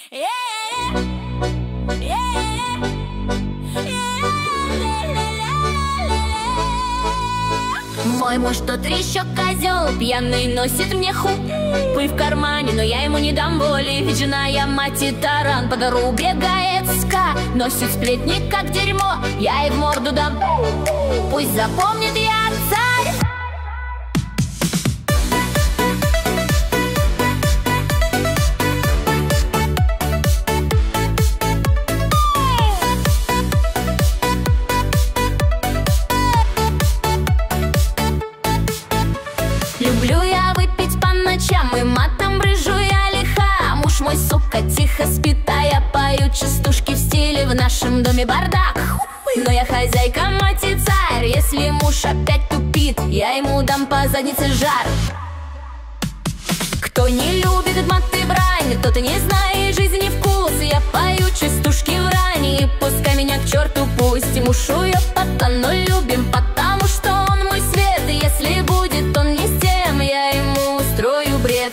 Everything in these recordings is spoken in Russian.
Мой муж тот еще козел, пьяный носит мне хупы в кармане, но я ему не дам воли, ведь жена я мать и таран. По двору бегает ска, носит сплетни как дерьмо, я ей в морду дам. Пусть запомнит, я царь. Люблю я выпить по ночам, и матом брыжу я лиха. Муж мой, сука, тихо спит, а я пою частушки в стиле. В нашем доме бардак, но я хозяйка, мать и царь. Если муж опять тупит, я ему дам по заднице жар. Кто не любит мат и брань, тот и не знает жизни вкус. Я пою частушки в ране, и пускай меня к черту пусть. И муж уёбата, но любим, потому что он мой свет. И если будет он не с тем, я ему устрою бред.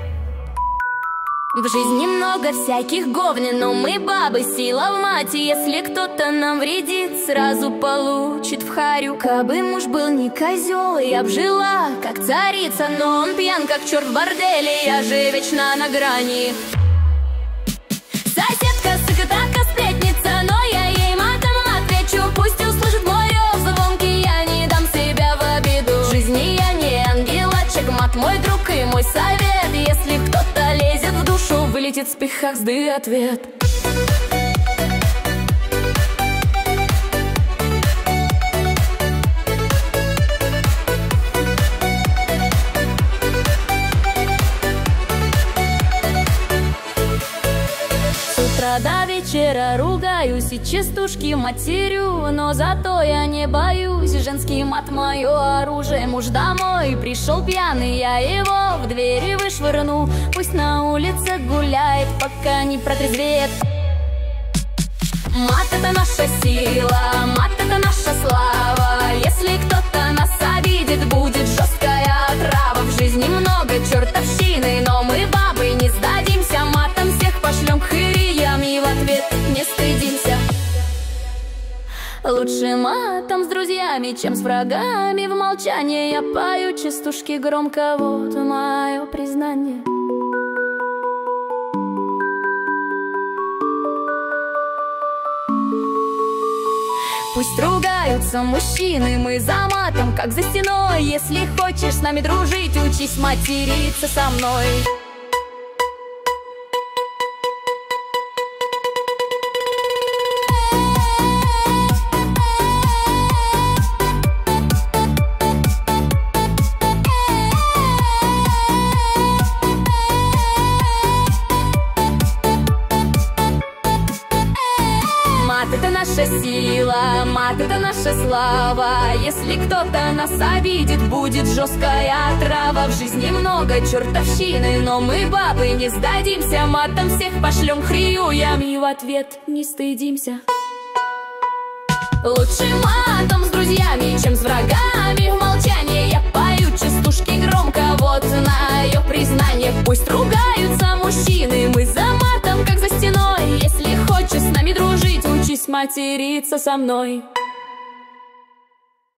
В жизни много всяких говнин, но мы бабы, сила в мате. Если кто-то нам вредит, сразу получит в харю. Кабы муж был не козел, я б жила как царица, но он пьян как черт в борделе, я же вечно на грани. Соседка сыкотака сплетница, но я ей матом отвечу. Пусть услышит мой рев звонкий, я не дам себя в обиду. В жизни я не ангелочек, мат мой друг и мой совет. Если кто-то лезет в душу, вылетит с пихахзды ответ. С утра до вечера ругаюсь и частушки матерю, но зато я не боюсь. Женский мат — мое оружие. Муж домой пришел пьяный, я его в двери вышвырну. Пусть на улице гуляет, пока не протрезвеет. Мат — это наша сила, мат — это наша слава. Если кто-то нас обидит, будет жесткая отрава. В жизни много чертовщины, но мы бабы не сдадимся. Матом всех пошлем к хыриям и в ответ не стыдимся. Лучше матом с друзьями, чем с врагами в молчании. Я пою частушки громко, вот мое признание. Пусть ругаются мужчины, мы за матом, как за стеной. Если хочешь с нами дружить, учись материться со мной. Мат — это наша сила, мат — это наша слава. Если кто-то нас обидит, будет жесткая отрава. В жизни много чертовщины, но мы бабы не сдадимся. Матом всех пошлем к хрюям и в ответ не стыдимся. Лучше матом с друзьями, чем с врагами в молчании. Я пою частушки громко, вот мое признание. Пусть ругаются мужчины, мы за матом, как за стеной. Если хочешь с нами дружить, учись материться со мной.